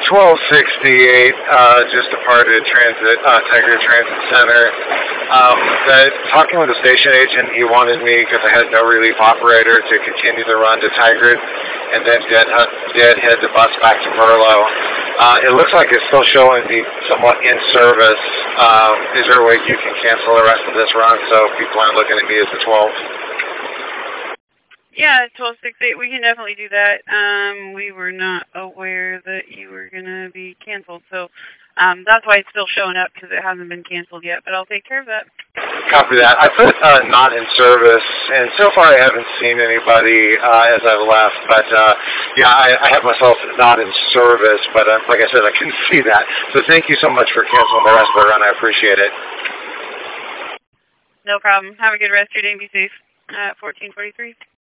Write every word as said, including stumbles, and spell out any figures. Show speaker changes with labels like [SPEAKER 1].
[SPEAKER 1] twelve sixty-eight, uh, just departed Transit, uh, Tiger Transit Center. Um, the, talking with the station agent, he wanted me, because I had no relief operator, to continue the run to Tigard, and then dead, deadhead the bus back to Merlo. Uh, it looks like it's still showing me somewhat in service. Um, is there a way you can cancel the rest of this run so people aren't looking at me as the twelve?
[SPEAKER 2] Yeah, twelve sixty-eight, we can definitely do that. Um, we were not aware that you were going to be canceled, so um, that's why it's still showing up, because it hasn't been canceled yet, but I'll take care of that.
[SPEAKER 1] Copy that. I put uh, not in service, and so far I haven't seen anybody uh, as I've left, but uh, yeah, I, I have myself not in service, but uh, like I said, I can see that. So thank you so much for canceling the rest of the run. I appreciate it.
[SPEAKER 2] No problem. Have a good rest of your day and be safe. Uh, fourteen forty-three.